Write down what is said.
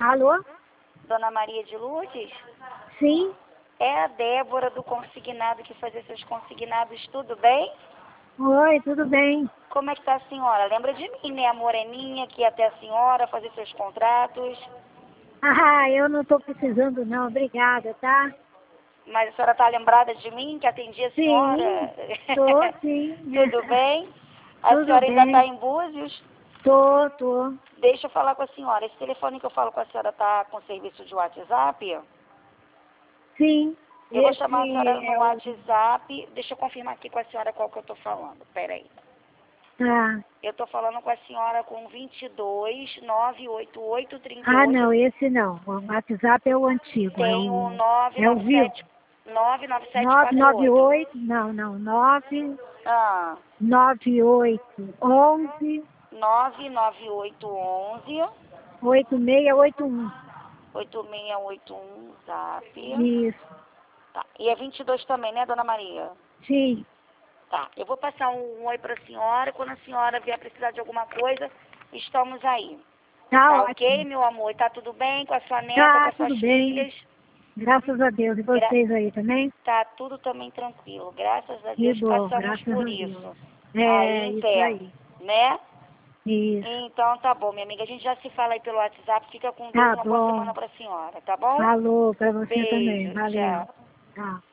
Alô? Dona Maria de Lourdes? Sim? É a Débora do consignado que fazia seus consignados, tudo bem? Oi, tudo bem? Como é que tá a senhora? Lembra de mim, né? A moreninha que ia até a senhora fazer seus contratos. Ah, eu não estou precisando não, obrigada, tá? Mas a senhora tá lembrada de mim, que atendi a Sim, senhora? tô, sim. Tudo bem? A Tudo senhora ainda está bem. em Búzios? Tô. Deixa eu falar com a senhora. Esse telefone que eu falo com a senhora tá com serviço de WhatsApp? Sim, Eu vou esse chamar a senhora no é o... WhatsApp. Deixa eu confirmar aqui com a senhora qual que eu tô falando. Peraí. Tá. Eu tô falando com a senhora com 22 988 Ah, 38. não, esse não. O WhatsApp é o antigo, Tem o é o vivo. 997 99748. 998, não, 9, Ah, 98, 11, 99811 8681. 8681 Zap. Isso, Tá. E é 22 também, né, Dona Maria? sim. Tá. Eu vou passar um oi pra senhora. Quando a senhora vier precisar de alguma coisa, estamos aí. Tá Tá ok, ótimo. meu amor? E tá tudo bem com a sua neta, com Tá, as tudo suas bem. filhas? Graças a Deus. E Gra- vocês aí também? Tá tudo também tranquilo. Graças a Que Deus bom, passamos graças por a Deus. isso. Aí É, em isso pé, aí. né? Isso. Então tá bom, minha amiga. A gente já se fala aí pelo WhatsApp. Fica com Deus. Tá Uma boa bom. semana pra senhora, tá bom? Falou pra você também. Beijo. Valeu. Tchau. Tchau.